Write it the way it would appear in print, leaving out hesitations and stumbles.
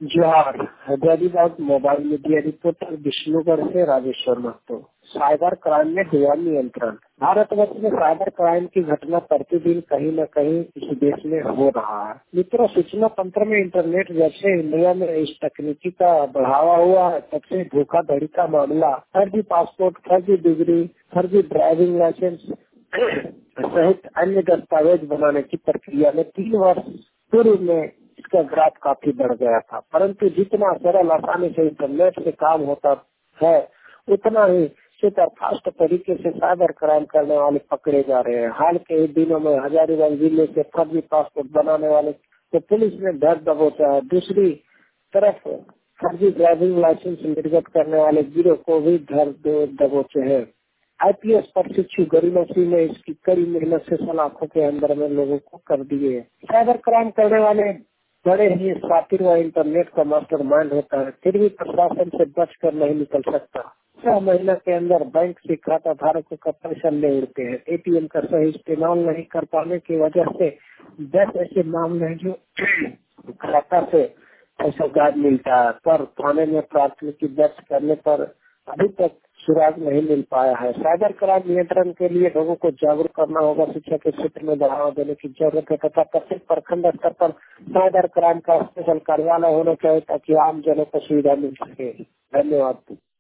जोहार। Hyderabad mobile media reporter Vishnugarh से Rajeshwar Mahato. Cyber crime में हुआ नियंत्रण। भारतवर्ष में साइबर क्राइम की घटना प्रतिदिन कहीं न कहीं इस देश में हो रहा है। मित्रों, सूचना तंत्र में इंटरनेट जब से इंडिया में इस तकनीकी का बढ़ावा हुआ है, तब से धोखाधड़ी का मामला, फर्जी पासपोर्ट, फर्जी डिग्री, फर्जी ड्राइविंग लाइसेंस सहित अन्य दस्तावेज बनाने की प्रक्रिया में 3 वर्ष पूर्व में इसका ग्राफ काफी बढ़ गया था। परंतु जितना सरल आसानी से इंटरनेट से काम होता है, उतना ही सुपर फास्ट तरीके से साइबर क्राइम करने वाले पकड़े जा रहे हैं। हाल के दिनों में हजारीबाग जिले से फर्जी पासपोर्ट बनाने वाले तो पुलिस ने धर दबोचा है। दूसरी तरफ फर्जी ड्राइविंग लाइसेंस निर्गत करने वाले गिरोह को भी धर दबोचे हैं। आईपीएस प्रशिक्षु गरिमा सिंह ने इसकी कड़ी मेहनत से सलाखों के अंदर में लोगों को कर दिए। साइबर क्राइम करने वाले बड़े ही शातिर व इंटरनेट का मास्टरमाइंड होता है, फिर भी प्रशासन से बचकर नहीं निकल सकता। 6 महीने के अंदर बैंक से खाता धारकों का पैसा ले उड़ते हैं। एटीएम का सही इस्तेमाल नहीं कर पाने की वजह से 10 ऐसे मामले हैं जो खाता से पैसा गायब मिलता है, पर थाने में प्राथमिकी दर्ज करने पर अभी तक सुराग नहीं मिल पाया है। साइबर क्राइम नियंत्रण के लिए लोगों को जागरूक करना होगा, शिक्षा के क्षेत्र में बढ़ावा देने की जरूरत है तथा प्रत्येक प्रखंड स्तर पर साइबर क्राइम का स्पेशल कार्यालय होना चाहिए ताकि आम जनों को सुविधा मिल सके। धन्यवाद।